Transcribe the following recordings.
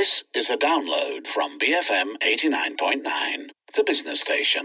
This is a download from BFM 89.9, the business station.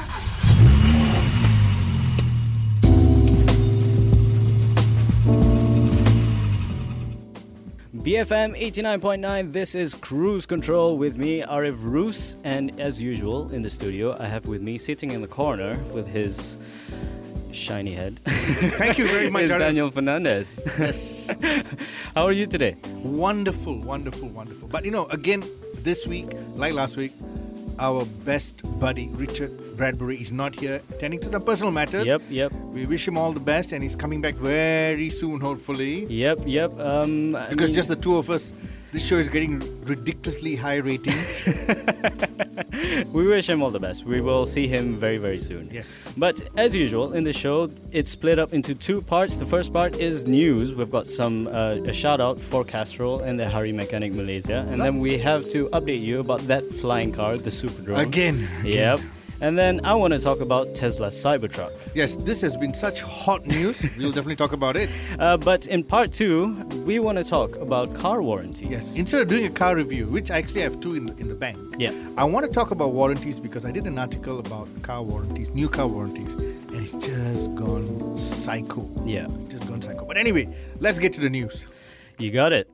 BFM 89.9, this is Cruise Control with me, Arif Roos, and as usual in the studio, I have with me, sitting in the corner with his shiny head. Thank you very much, is Arif. Daniel Fernandez. Yes. How are you today? Wonderful. But again, this week, like last week, our best buddy, Richard Bradbury, is not here, attending to some personal matters. Yep. We wish him all the best, and he's coming back very soon, hopefully. Yep. Because just the two of us, this show is getting ridiculously high ratings. We wish him all the best. We will see him very, very soon. Yes. But as usual, in the show, it's split up into two parts. The first part is news. We've got some a shout out for Castrol and the Hari Mechanic Malaysia. And then we have to update you about that flying car, the Superdrone. Again. Yep. And then I want to talk about Tesla's Cybertruck. Yes, this has been such hot news. We'll definitely talk about it. But in part two, we want to talk about car warranty. Yes. Instead of doing a car review, which I actually have two in the bank, Yeah. I want to talk about warranties because I did an article about car warranties, new car warranties, and it's just gone psycho. Yeah. Just gone psycho. But anyway, let's get to the news. You got it.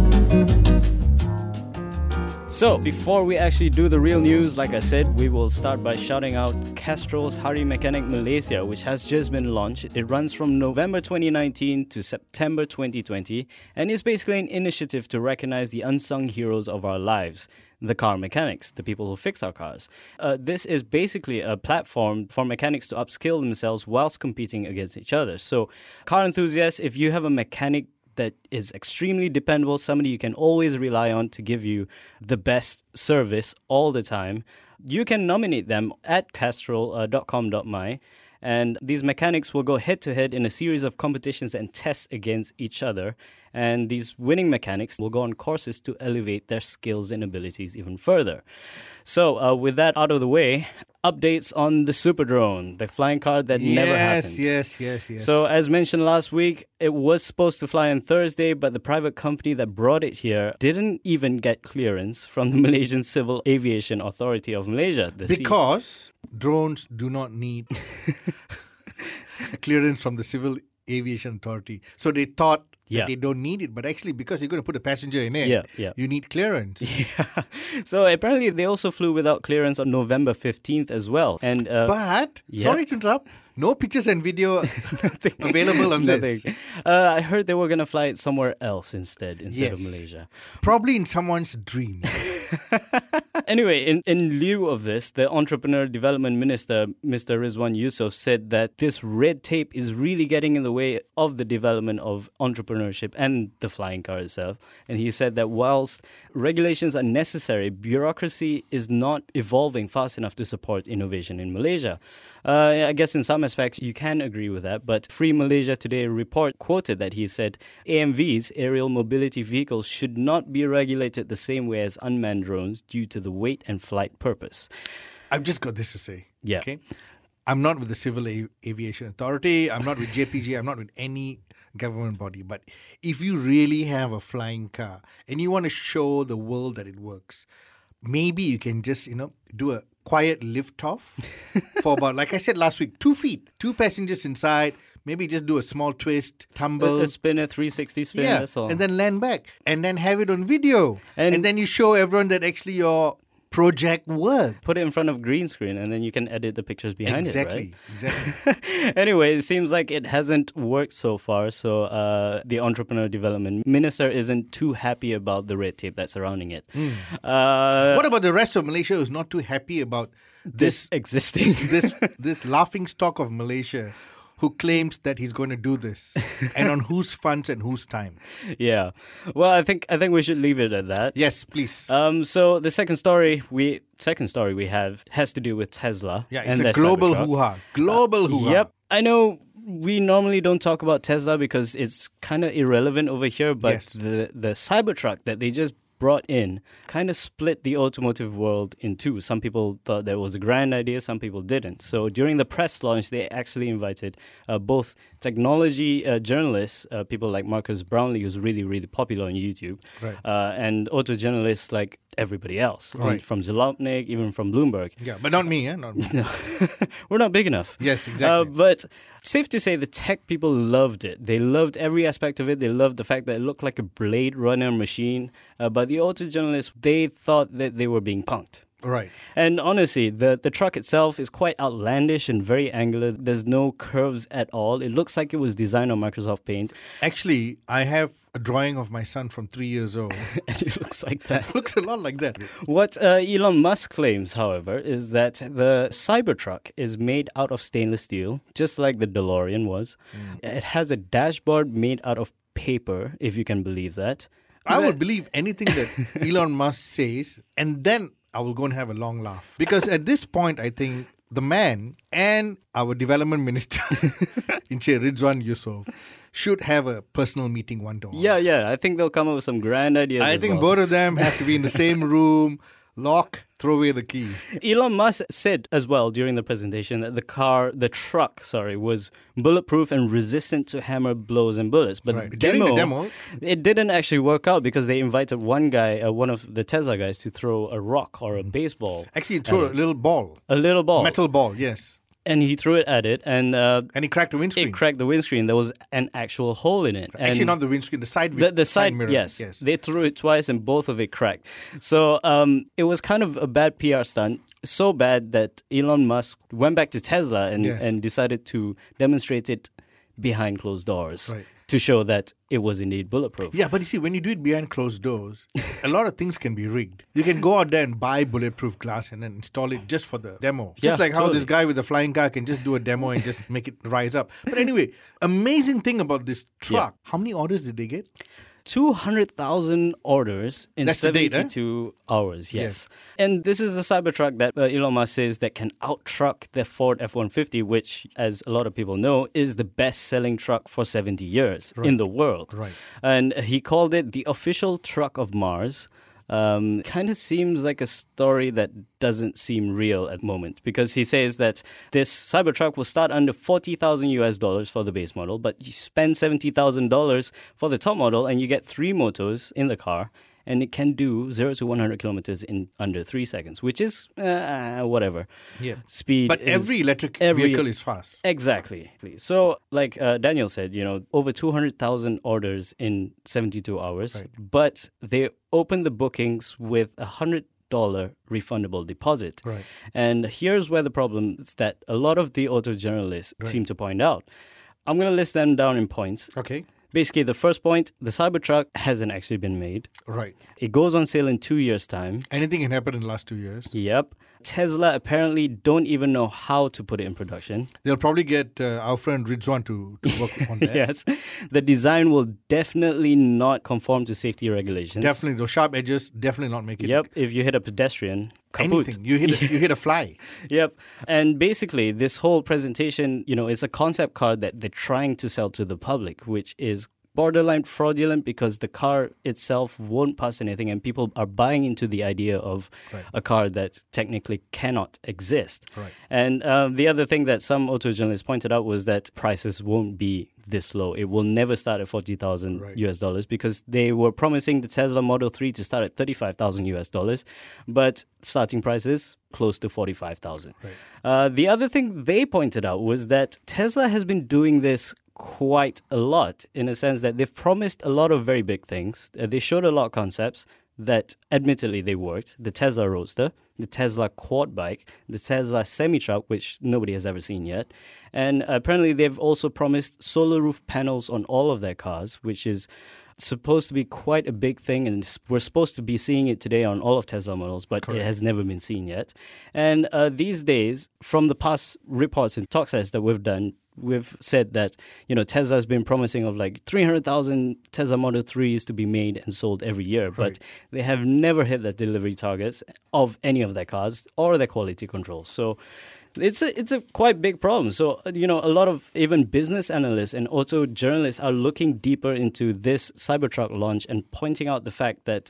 So, before we actually do the real news, like I said, we will start by shouting out Castrol's Hari Mechanic Malaysia, which has just been launched. It runs from November 2019 to September 2020, and is basically an initiative to recognize the unsung heroes of our lives, the car mechanics, the people who fix our cars. This is basically a platform for mechanics to upskill themselves whilst competing against each other. So, car enthusiasts, if you have a mechanic that is extremely dependable, somebody you can always rely on to give you the best service all the time, you can nominate them at castrol.com.my, and these mechanics will go head-to-head in a series of competitions and tests against each other, and these winning mechanics will go on courses to elevate their skills and abilities even further. So, with that out of the way, updates on the Superdrone, the flying car that never happened. Yes. So, as mentioned last week, it was supposed to fly on Thursday, but the private company that brought it here didn't even get clearance from the Malaysian Civil Aviation Authority of Malaysia. Because drones do not need a clearance from the Civil Aviation Authority. So they thought that they don't need it, but actually because you're going to put a passenger in it, you need clearance. Yeah. So apparently they also flew without clearance on November 15th as well. And But, sorry to interrupt, no pictures and video available on this. I heard they were going to fly it somewhere else instead of Malaysia. Probably in someone's dream. Anyway, in lieu of this, the Entrepreneur Development Minister, Mr. Rizwan Yusof, said that this red tape is really getting in the way of the development of entrepreneurship and the flying car itself. And he said that whilst regulations are necessary, bureaucracy is not evolving fast enough to support innovation in Malaysia. I guess in some aspects you can agree with that, but Free Malaysia Today report quoted that he said AMVs, aerial mobility vehicles, should not be regulated the same way as unmanned drones due to the weight and flight purpose. I've just got this to say. Yeah. Okay? I'm not with the Civil Aviation Authority. I'm not with JPG. I'm not with any government body. But if you really have a flying car and you want to show the world that it works, maybe you can just, do a quiet lift-off for about, like I said last week, 2 feet, 2 passengers inside. Maybe just do a small twist, tumble. A spin, a 360 spin, that's all. And then land back. And then have it on video. And then you show everyone that actually your project worked. Put it in front of green screen and then you can edit the pictures behind it, right? Exactly. Anyway, it seems like it hasn't worked so far. So the Entrepreneur Development Minister isn't too happy about the red tape that's surrounding it. What about the rest of Malaysia who's not too happy about this existing? this laughing stock of Malaysia who claims that he's going to do this and on whose funds and whose time? Yeah. Well, I think we should leave it at that. Yes, please. So the second story we have has to do with Tesla. Yeah, it's a global hoo-ha. Global hoo-ha. Yep. I know we normally don't talk about Tesla because it's kind of irrelevant over here, but the Cybertruck that they just brought in kind of split the automotive world in two. Some people thought that was a grand idea, some people didn't. So during the press launch, they actually invited both technology journalists, people like Marcus Brownlee, who's really, really popular on YouTube, Right. and auto journalists like everybody else, Right. from Jalopnik, even from Bloomberg. Yeah, but not me, not me. We're not big enough. Yes, exactly. But safe to say the tech people loved it. They loved every aspect of it. They loved the fact that it looked like a Blade Runner machine. But the auto journalists, they thought that they were being punked. Right. And honestly, the truck itself is quite outlandish and very angular. There's no curves at all. It looks like it was designed on Microsoft Paint. Actually, I have a drawing of my son from 3 years old. And it looks like that. Looks a lot like that. What Elon Musk claims, however, is that the Cybertruck is made out of stainless steel, just like the DeLorean was. It has a dashboard made out of paper, if you can believe that. I would believe anything that Elon Musk says, and then I will go and have a long laugh. Because at this point, I think the man and our development minister, Encik Ridwan Yusof, should have a personal meeting one-to-one. Yeah. I think they'll come up with some grand ideas. I as think well. both of them have to be in the same room, lock, throw away the key. Elon Musk said as well during the presentation that the truck, was bulletproof and resistant to hammer blows and bullets. But Right. the During the demo, it didn't actually work out because they invited one guy, one of the Tesla guys, to throw a rock or a baseball, actually threw a little ball. a little ball, Metal ball, yes. and he threw it at it, and And he cracked the windscreen. it cracked the windscreen. There was an actual hole in it. Actually, And not the windscreen, the side the side mirror. yes. They threw it twice and both of it cracked. So it was kind of a bad PR stunt. So bad that Elon Musk went back to Tesla Yes. and decided to demonstrate it behind closed doors Right. to show that it was indeed bulletproof. Yeah, but you see, when you do it behind closed doors, a lot of things can be rigged. You can go out there and buy bulletproof glass and then install it just for the demo. Yeah, Just like how totally. this guy with the flying car can just do a demo and just make it rise up. But anyway, amazing thing about this truck. How many orders did they get? 200,000 orders in That's the date, 72 hours, yes. And this is the Cybertruck that Elon Musk says that can out-truck the Ford F-150, which, as a lot of people know, is the best-selling truck for 70 years in the world. Right. And he called it the official truck of Mars. Kind of seems like a story that doesn't seem real at the moment, because he says that this Cybertruck will start under $40,000 for the base model, but you spend $70,000 for the top model and you get 3 motors in the car, and it can do 0 to 100 kilometers in under 3 seconds, which is whatever. Yeah. Speed. But is every electric vehicle is fast. Exactly. So, like Daniel said, over 200,000 orders in 72 hours, Right. but they opened the bookings with $100 refundable deposit. Right. And here's where the problem is that a lot of the auto journalists seem to point out. I'm going to list them down in points. Okay. Basically, the first point, the Cybertruck hasn't actually been made. Right. It goes on sale in 2 years' time. Anything can happen in the last 2 years. Yep. Tesla apparently don't even know how to put it in production. They'll probably get our friend Ridwan to work on that. Yes. The design will definitely not conform to safety regulations. Definitely. Those sharp edges, definitely not make it. Yep. If you hit a pedestrian, kaput. Anything. You hit a fly. Yep. And basically, this whole presentation, is a concept car that they're trying to sell to the public, which is borderline fraudulent because the car itself won't pass anything and people are buying into the idea of a car that technically cannot exist. Right. And the other thing that some auto journalists pointed out was that prices won't be this low. It will never start at $40,000 US dollars because they were promising the Tesla Model 3 to start at $35,000 US dollars, but starting prices close to $45,000. Right. The other thing they pointed out was that Tesla has been doing this quite a lot in a sense that they've promised a lot of very big things. They showed a lot of concepts that admittedly they worked. The Tesla Roadster, the Tesla Quad Bike, the Tesla Semi-Truck, which nobody has ever seen yet. And apparently they've also promised solar roof panels on all of their cars, which is supposed to be quite a big thing, and we're supposed to be seeing it today on all of Tesla models, but it has never been seen yet. And these days, from the past reports and talk sets that we've done, we've said that, Tesla has been promising of like 300,000 Tesla Model 3s to be made and sold every year, but they have never hit their delivery targets of any of their cars or their quality control. So it's a quite big problem. So, a lot of even business analysts and auto journalists are looking deeper into this Cybertruck launch and pointing out the fact that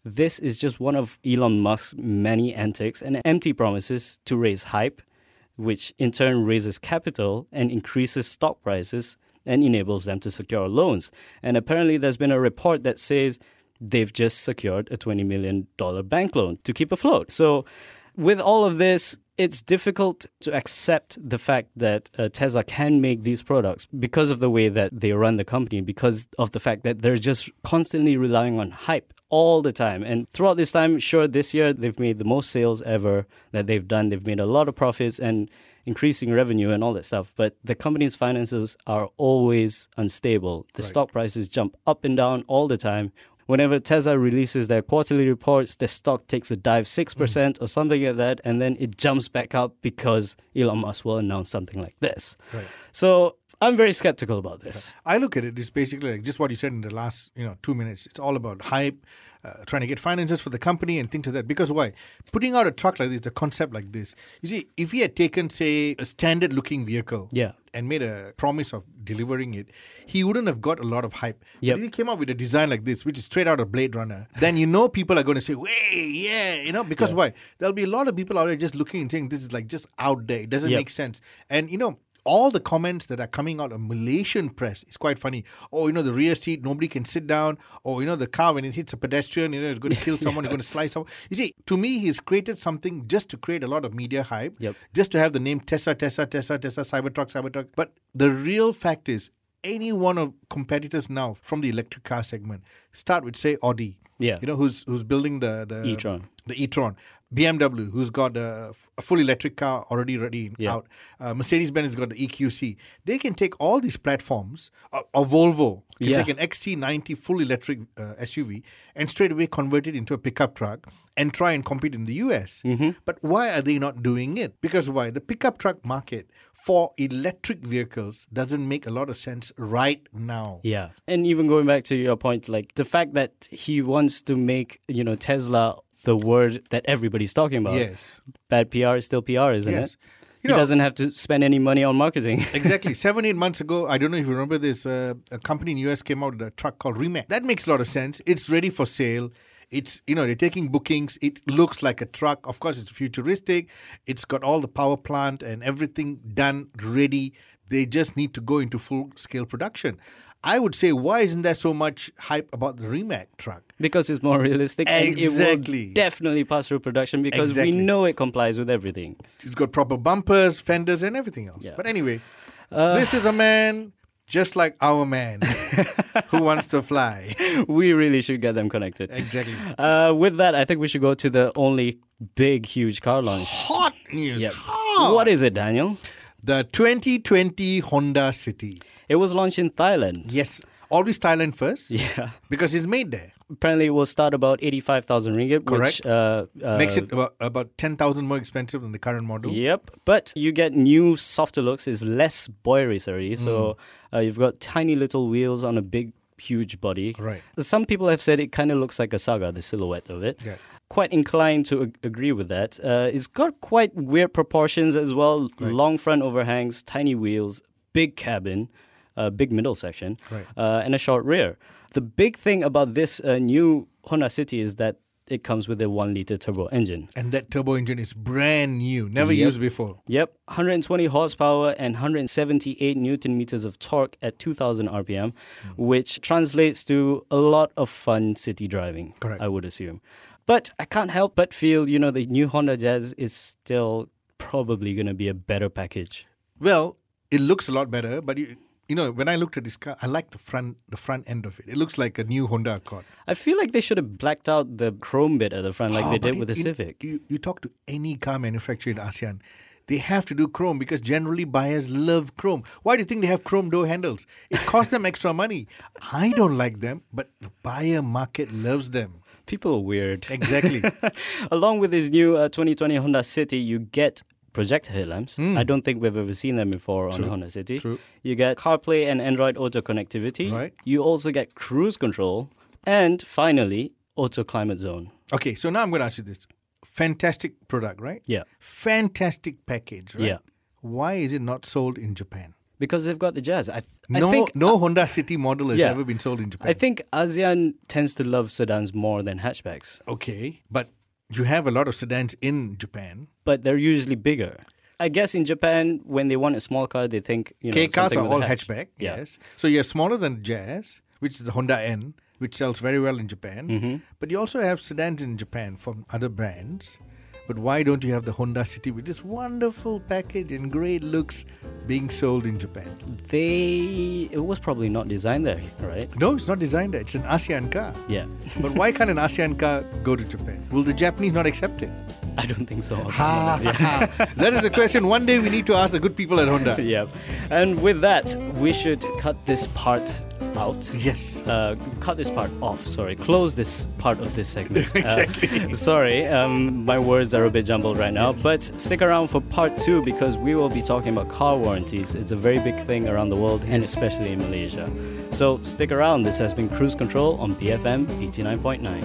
this is just one of Elon Musk's many antics and empty promises to raise hype, which in turn raises capital and increases stock prices and enables them to secure loans. And apparently there's been a report that says they've just secured a $20 million bank loan to keep afloat. So with all of this, it's difficult to accept the fact that Tesla can make these products because of the way that they run the company, because of the fact that they're just constantly relying on hype all the time. And throughout this time, sure, this year they've made the most sales ever that they've done. They've made a lot of profits and increasing revenue and all that stuff. But the company's finances are always unstable. The stock prices jump up and down all the time. Whenever Tesla releases their quarterly reports, the stock takes a dive 6% or something like that, and then it jumps back up because Elon Musk will announce something like this. Right. So I'm very skeptical about this. I look at it, it's basically like just what you said in the last 2 minutes. It's all about hype, trying to get finances for the company and things like that. Because why? Putting out a truck like this, a concept like this. You see, if he had taken, say, a standard-looking vehicle and made a promise of delivering it, he wouldn't have got a lot of hype. Yep. But if he came up with a design like this, which is straight out of Blade Runner, then people are going to say, because why? There'll be a lot of people out there just looking and saying, this is like just out there. It doesn't make sense. And, all the comments that are coming out of Malaysian press is quite funny. Oh, the rear seat, nobody can sit down. Oh, the car, when it hits a pedestrian, it's going to kill someone, it's going to slice someone. You see, to me, he's created something just to create a lot of media hype, just to have the name Tesla, Cybertruck. But the real fact is, any one of competitors now from the electric car segment, start with, say, Audi, who's building the e-tron. The e-tron. BMW, who's got a full electric car already ready out. Mercedes-Benz has got the EQC. They can take all these platforms, or Volvo can take an XC90 full electric SUV and straight away convert it into a pickup truck and try and compete in the US. Mm-hmm. But why are they not doing it? Because why? The pickup truck market for electric vehicles doesn't make a lot of sense right now. Yeah. And even going back to your point, like the fact that he wants to make, Tesla the word that everybody's talking about. Yes. Bad PR is still PR, isn't it? He You know, doesn't have to spend any money on marketing. Exactly. 7-8 months ago, I don't know if you remember this, a company in the US came out with a truck called Rimac. That makes a lot of sense. It's ready for sale. It's, you know, they're taking bookings. It looks like a truck. Of course, it's futuristic. It's got all the power plant and everything done, ready. They just need to go into full-scale production. I would say, why isn't there so much hype about the Rimac truck? Because it's more realistic. Exactly. And it will definitely pass through production because we know it complies with everything. It's got proper bumpers, fenders, and everything else. Yeah. But anyway, this is a man just like our man who wants to fly. We really should get them connected. Exactly. With that, I think we should go to the only big, huge car launch. Hot news. Yep. Hot. What is it, Daniel? The 2020 Honda City. It was launched in Thailand. Yes. Always Thailand first. Yeah. Because it's made there. Apparently, it will start about 85,000 ringgit. Correct. Which makes it about 10,000 more expensive than the current model. Yep. But you get new, softer looks. It's less boy racery. So you've got tiny little wheels on a big, huge body. Right. Some people have said it kind of looks like a Saga, the silhouette of it. Yeah. Quite inclined to agree with that. It's got quite weird proportions as well. Right. Long front overhangs, tiny wheels, big cabin, big middle section, Right. and a short rear. The big thing about this new Honda City is that it comes with a 1-liter turbo engine. And that turbo engine is brand new, never used before. Yep, 120 horsepower and 178 Newton meters of torque at 2,000 RPM, which translates to a lot of fun city driving, Correct. I would assume. But I can't help but feel, the new Honda Jazz is still probably going to be a better package. Well, it looks a lot better, but when I looked at this car, I like the front end of it. It looks like a new Honda Accord. I feel like they should have blacked out the chrome bit at the front like they did with the Civic. You talk to any car manufacturer in ASEAN, they have to do chrome because generally buyers love chrome. Why do you think they have chrome door handles? It costs them extra money. I don't like them, but the buyer market loves them. People are weird. Exactly. Along with this new 2020 Honda City, you get projector headlamps. I don't think we've ever seen them before on a Honda City. True. You get CarPlay and Android Auto connectivity. Right. You also get cruise control. And finally, Auto Climate Zone. Okay, so now I'm going to ask you this. Fantastic product, right? Yeah. Fantastic package, right? Yeah. Why is it not sold in Japan? because they've got the Jazz. I No, think no Honda City model has yeah. ever been sold in Japan. I think ASEAN tends to love sedans more than hatchbacks, Okay, but you have a lot of sedans in Japan. but they're usually bigger. I guess in Japan, when they want a small car, they think K cars something are with a all hatch. hatchback. Yeah. Yes. So you're smaller than Jazz, which is the Honda N, which sells very well in Japan. Mm-hmm. But you also have sedans in Japan from other brands. But why don't you have the Honda City with this wonderful package and great looks being sold in Japan? It was probably not designed there, right? No, it's not designed there. It's an ASEAN car. Yeah. But why can't an ASEAN car go to Japan? Will the Japanese not accept it? I don't think so. I'll be honest, yeah. That is the question. One day we need to ask the good people at Honda. Yeah. And with that, we should cut this part out. Yes. Cut this part off, sorry. Close this part of this segment. Exactly. Sorry, my words are a bit jumbled right now. But stick around for part 2 because we will be talking about car warranties. It's a very big thing around the world and especially in Malaysia. So stick around. This has been Cruise Control on BFM 89.9.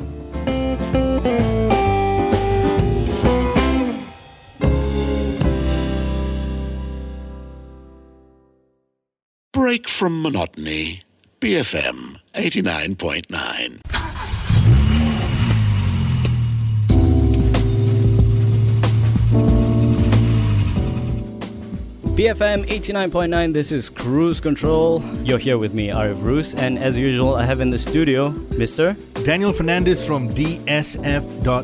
Break from monotony. BFM 89.9. BFM 89.9, this is Cruise Control. You're here with me, Arif Roos, and as usual, I have in the studio Mr. Daniel Fernandez from DSF.my.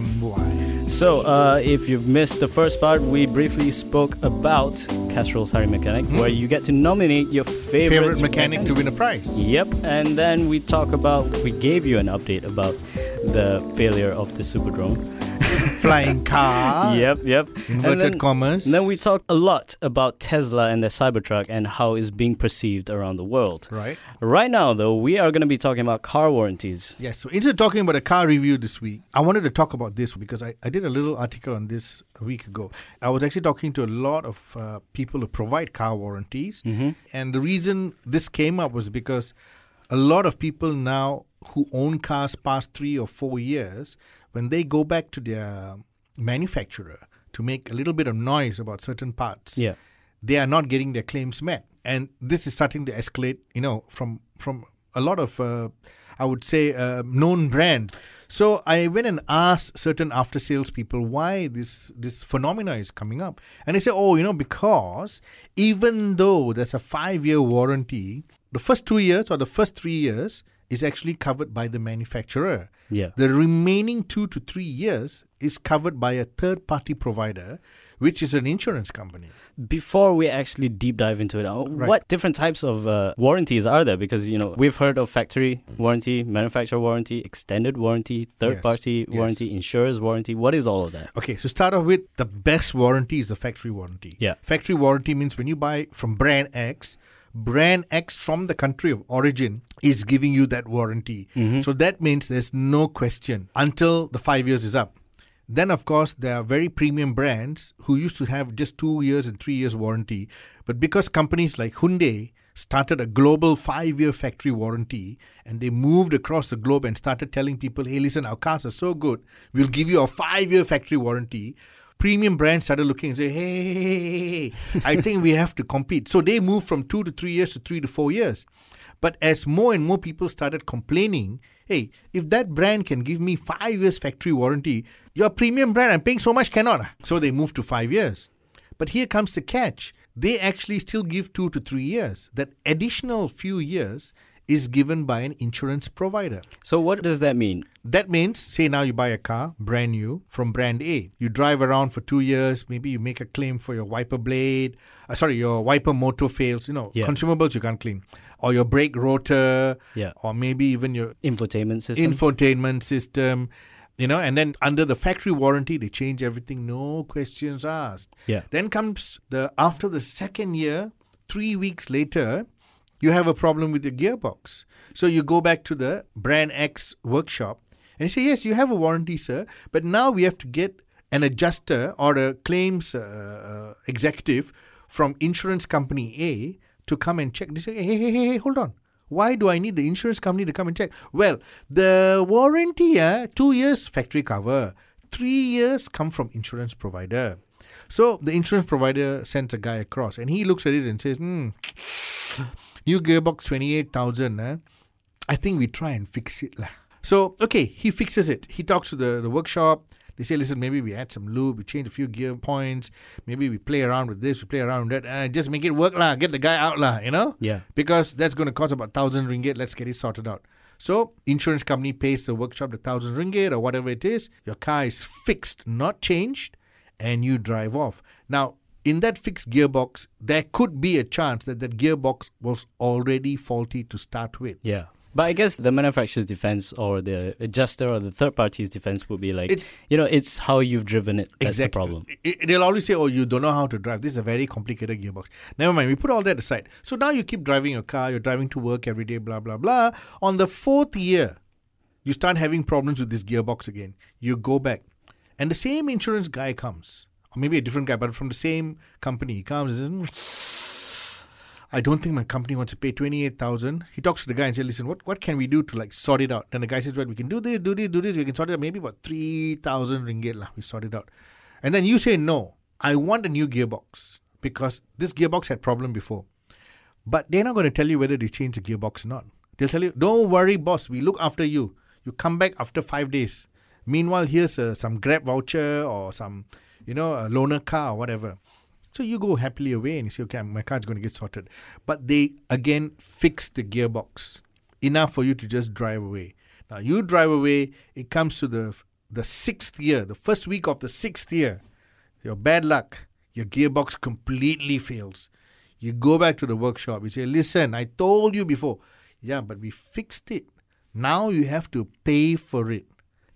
So, if you've missed the first part, we briefly spoke about Castrol's Harry Mechanic, where you get to nominate your favorite mechanic to win a prize. Yep, and then we gave you an update about the failure of the Superdrone. Flying car. Yep. Inverted commas. And then we talked a lot about Tesla and their Cybertruck and how it's being perceived around the world. Right. Right now, though, we are going to be talking about car warranties. Yes, so instead of talking about a car review this week, I wanted to talk about this because I did a little article on this a week ago. I was actually talking to a lot of people who provide car warranties. Mm-hmm. And the reason this came up was because a lot of people now who own cars past 3 or 4 years, when they go back to their manufacturer to make a little bit of noise about certain parts, they are not getting their claims met. And this is starting to escalate, from a lot of, I would say, known brands. So I went and asked certain after-sales people why this phenomena is coming up. And they say, because even though there's a 5-year warranty, the first 2 years or the first 3 years is actually covered by the manufacturer. Yeah. The remaining 2 to 3 years is covered by a third-party provider, which is an insurance company. Before we actually deep dive into it, what different types of warranties are there? Because, we've heard of factory warranty, manufacturer warranty, extended warranty, third-party warranty, insurer's warranty. What is all of that? Okay, so start off with the best warranty is the factory warranty. Yeah. Factory warranty means when you buy from brand X from the country of origin is giving you that warranty. Mm-hmm. So that means there's no question until the 5 years is up. Then, of course, there are very premium brands who used to have just 2 years and 3 years warranty. But because companies like Hyundai started a global 5-year factory warranty and they moved across the globe and started telling people, hey, listen, our cars are so good, we'll give you a 5-year factory warranty. Premium brands started looking and say, hey, I think we have to compete. So they moved from 2 to 3 years to 3 to 4 years. But as more and more people started complaining, hey, if that brand can give me 5 years factory warranty, your premium brand, I'm paying so much, cannot. So they moved to 5 years. But here comes the catch. They actually still give 2 to 3 years. That additional few years is given by an insurance provider. So what does that mean? That means, say now you buy a car, brand new, from brand A. You drive around for 2 years, maybe you make a claim for your wiper blade, your wiper motor fails, consumables you can't claim. Or your brake rotor, or maybe even your infotainment system. And then under the factory warranty, they change everything, no questions asked. Yeah. Then comes after the second year, 3 weeks later, you have a problem with your gearbox. So you go back to the brand X workshop and you say, yes, you have a warranty, sir, but now we have to get an adjuster or a claims executive from insurance company A to come and check. They say, hey, hold on. Why do I need the insurance company to come and check? Well, the warranty, 2 years factory cover, 3 years come from insurance provider. So the insurance provider sends a guy across and he looks at it and says, new gearbox 28,000. I think we try and fix it. So, okay, he fixes it. He talks to the workshop. They say, listen, maybe we add some lube, we change a few gear points, maybe we play around with this, we play around with that, just make it work, get the guy out, Yeah. Because that's going to cost about 1,000 ringgit, let's get it sorted out. So, insurance company pays the workshop the 1,000 ringgit or whatever it is, your car is fixed, not changed, and you drive off. Now, in that fixed gearbox, there could be a chance that gearbox was already faulty to start with. Yeah. But I guess the manufacturer's defense or the adjuster or the third party's defense would be like, it's how you've driven it. That's the problem. They'll always say, you don't know how to drive. This is a very complicated gearbox. Never mind. We put all that aside. So now you keep driving your car. You're driving to work every day, blah, blah, blah. On the 4th year, you start having problems with this gearbox again. You go back. And the same insurance guy comes. Or maybe a different guy, but from the same company. He comes and says, I don't think my company wants to pay 28,000. He talks to the guy and says, listen, what can we do to sort it out? Then the guy says, well, we can do this. We can sort it out. Maybe about 3,000 ringgit. We sort it out. And then you say, no, I want a new gearbox because this gearbox had problem before. But they're not going to tell you whether they change the gearbox or not. They'll tell you, don't worry, boss. We look after you. You come back after 5 days. Meanwhile, here's some Grab voucher or some, a loaner car or whatever. So you go happily away and you say, okay, my car's going to get sorted. But they, again, fix the gearbox enough for you to just drive away. Now, you drive away, it comes to the 6th year, the first week of the 6th year. Your bad luck, your gearbox completely fails. You go back to the workshop. You say, listen, I told you before. Yeah, but we fixed it. Now you have to pay for it.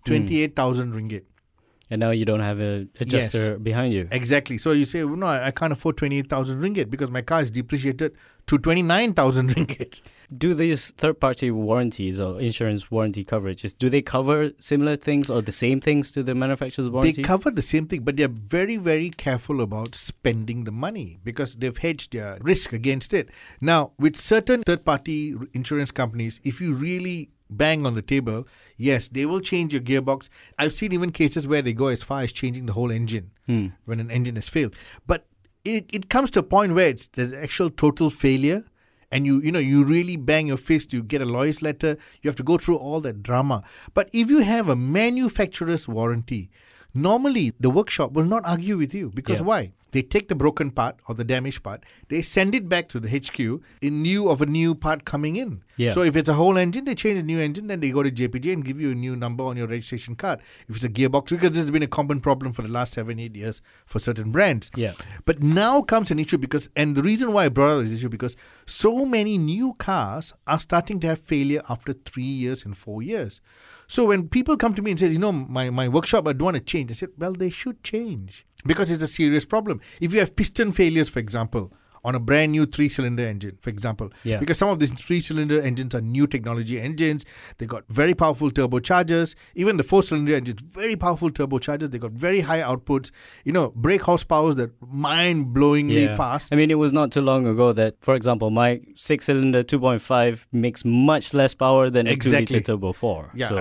28,000 ringgit. And now you don't have an adjuster behind you. Exactly. So you say, no, I can't afford 28,000 ringgit because my car is depreciated to 29,000 ringgit. Do these third-party warranties or insurance warranty coverages, do they cover similar things or the same things to the manufacturer's warranty? They cover the same thing, but they're very, very careful about spending the money because they've hedged their risk against it. Now, with certain third-party insurance companies, if you really bang on the table, yes, they will change your gearbox. I've seen even cases where they go as far as changing the whole engine when an engine has failed. But it comes to a point where it's the actual total failure and you really bang your fist, you get a lawyer's letter, you have to go through all that drama. But if you have a manufacturer's warranty, normally the workshop will not argue with you because why? They take the broken part or the damaged part, they send it back to the HQ in lieu of a new part coming in. Yeah. So if it's a whole engine, they change a new engine, then they go to JPJ and give you a new number on your registration card. If it's a gearbox, because this has been a common problem for the last 7-8 years for certain brands. Yeah. But now comes an issue and the reason why I brought up this issue because so many new cars are starting to have failure after 3 years and 4 years. So when people come to me and say, my workshop, I don't want to change, I said, well, they should change because it's a serious problem. If you have piston failures, for example, on a brand new 3-cylinder engine, for example, because some of these 3-cylinder engines are new technology engines, they got very powerful turbochargers. Even the 4-cylinder engines, very powerful turbochargers. They got very high outputs. Brake horsepowers that mind-blowingly fast. I mean, it was not too long ago that, for example, my 6-cylinder 2.5 makes much less power than a 2-liter turbo 4. Yeah, so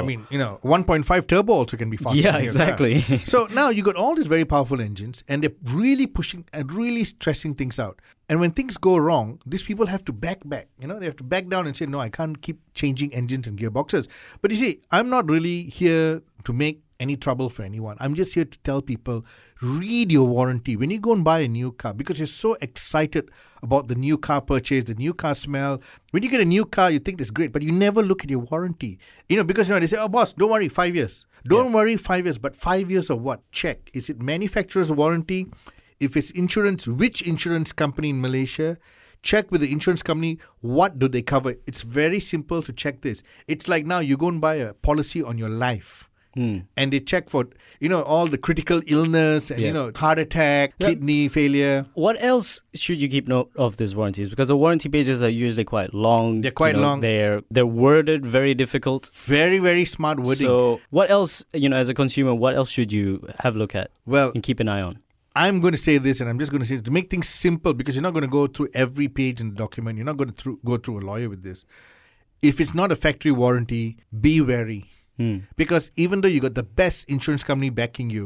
1.5 turbo also can be faster. Yeah, exactly. So now you got all these very powerful engines and they're really pushing and really stressing things out. And when things go wrong, these people have to back. They have to back down and say, no, I can't keep changing engines and gearboxes. But you see, I'm not really here to make any trouble for anyone. I'm just here to tell people, read your warranty when you go and buy a new car because you're so excited about the new car purchase, the new car smell. When you get a new car, you think it's great, but you never look at your warranty. Because they say, oh, boss, don't worry, 5 years. Don't worry, 5 years. But 5 years of what? Check. Is it manufacturer's warranty? If it's insurance, which insurance company in Malaysia? Check with the insurance company, what do they cover? It's very simple to check this. It's like now you go and buy a policy on your life. And they check for, all the critical illness and, heart attack, kidney failure. What else should you keep note of these warranties? Because the warranty pages are usually quite long. They're quite long. They're worded very difficult. Very, very smart wording. So what else, as a consumer, what else should you have a look at and keep an eye on? I'm going to say this, and I'm just going to say it to make things simple because you're not going to go through every page in the document. You're not going to go through a lawyer with this. If it's not a factory warranty, be wary. Because even though you got the best insurance company backing you,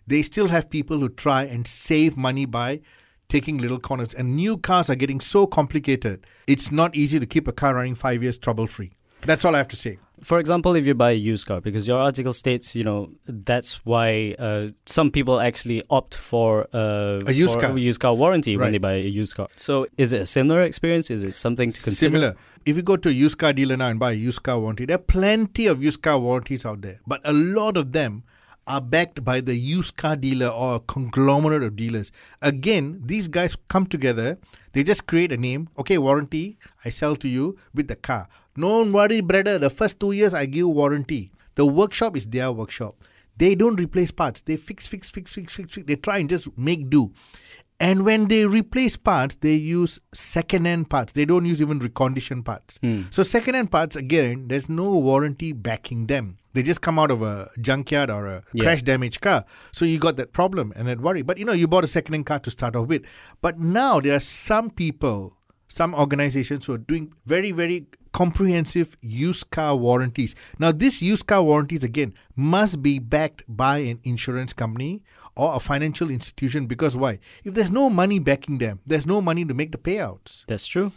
they still have people who try and save money by taking little corners. And new cars are getting so complicated, it's not easy to keep a car running 5 years trouble-free. That's all I have to say. For example, if you buy a used car, because your article states, that's why some people actually opt for a used car warranty when they buy a used car. So is it a similar experience? Is it something to consider? Similar. If you go to a used car dealer now and buy a used car warranty, there are plenty of used car warranties out there. But a lot of them are backed by the used car dealer or a conglomerate of dealers. Again, these guys come together. They just create a name. Okay, warranty, I sell to you with the car. Don't worry, brother. The first 2 years, I give warranty. The workshop is their workshop. They don't replace parts. They fix. They try and just make do. And when they replace parts, they use second-hand parts. They don't use even reconditioned parts. So second-hand parts, again, there's no warranty backing them. They just come out of a junkyard or a crash damaged car. So you got that problem and that worry. But, you bought a second-hand car to start off with. But now there are some people, some organizations who are doing very, very comprehensive used car warranties. Now, these used car warranties, again, must be backed by an insurance company or a financial institution. Because why? If there's no money backing them, there's no money to make the payouts. That's true.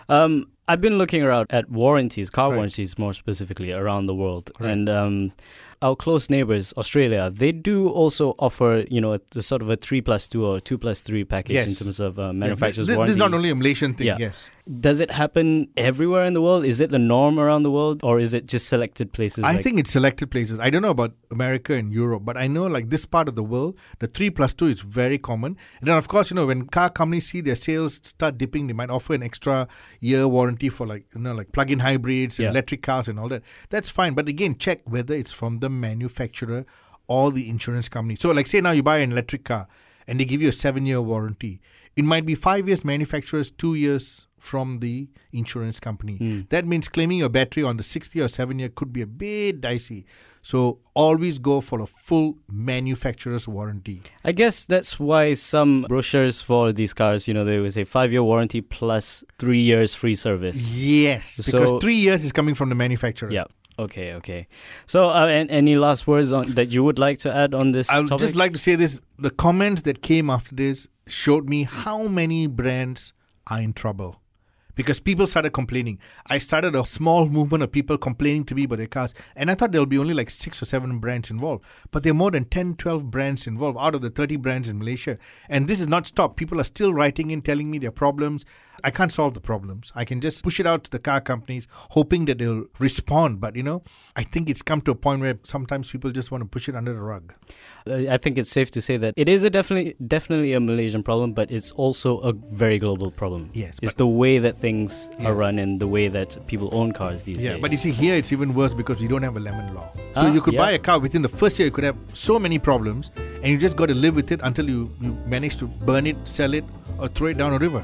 I've been looking around at warranties, car warranties more specifically, around the world. Right. And our close neighbors, Australia, they do also offer, a sort of a 3+2 or 2+3 package in terms of manufacturer's warranties. This is not only a Malaysian thing, yes. Does it happen everywhere in the world? Is it the norm around the world, or is it just selected places? I think it's selected places. I don't know about America and Europe, but I know like this part of the world, the 3+2 is very common. And then, of course, when car companies see their sales start dipping, they might offer an extra year warranty for like plug-in hybrids and electric cars and all that. That's fine. But again, check whether it's from the manufacturer or the insurance company. So like say now you buy an electric car and they give you a 7-year warranty. It might be 5 years manufacturers, 2 years from the insurance company. That means claiming your battery on the 6th year or 7th year could be a bit dicey. So always go for a full manufacturer's warranty. I guess that's why some brochures for these cars, they will say 5-year warranty plus 3 years free service. Yes, because 3 years is coming from the manufacturer. Yeah. Okay. So any last words that you would like to add on this topic? I would just like to say this. The comments that came after this showed me how many brands are in trouble. Because people started complaining. I started a small movement of people complaining to me about their cars. And I thought there'll be only like 6 or 7 brands involved. But there are more than 10, 12 brands involved out of the 30 brands in Malaysia. And this is not stopped. People are still writing in, telling me their problems. I can't solve the problems. I can just push it out to the car companies, hoping that they'll respond. But, I think it's come to a point where sometimes people just want to push it under the rug. I think it's safe to say that it is definitely a Malaysian problem, but it's also a very global problem. Yes. It's the way that things are run and the way that people own cars these days. Yeah, but you see, here it's even worse because you don't have a lemon law. So you could buy a car within the first year, you could have so many problems, and you just got to live with it until you manage to burn it, sell it, or throw it down a river.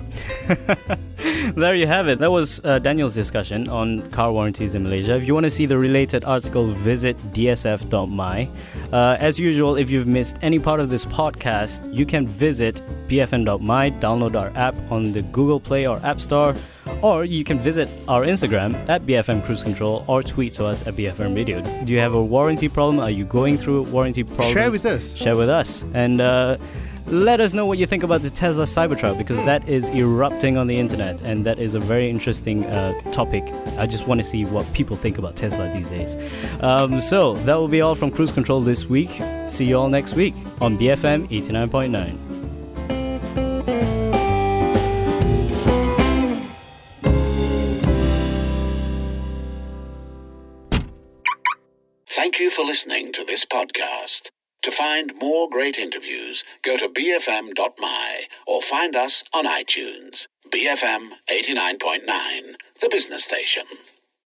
There you have it. That was Daniel's discussion on car warranties in Malaysia. If you want to see the related article, visit dsf.my. As usual, if you've missed any part of this podcast, you can visit bfm.my, download our app on the Google Play or App Store, or you can visit our Instagram at BFM Cruise Control or tweet to us at BFM Radio. Do you have a warranty problem? Are you going through warranty problems? Share with us. And let us know what you think about the Tesla Cybertruck, because that is erupting on the internet and that is a very interesting topic. I just want to see what people think about Tesla these days. So that will be all from Cruise Control this week. See you all next week on BFM 89.9. Thank you for listening to this podcast. To find more great interviews, go to bfm.my or find us on iTunes. BFM 89.9, the business station.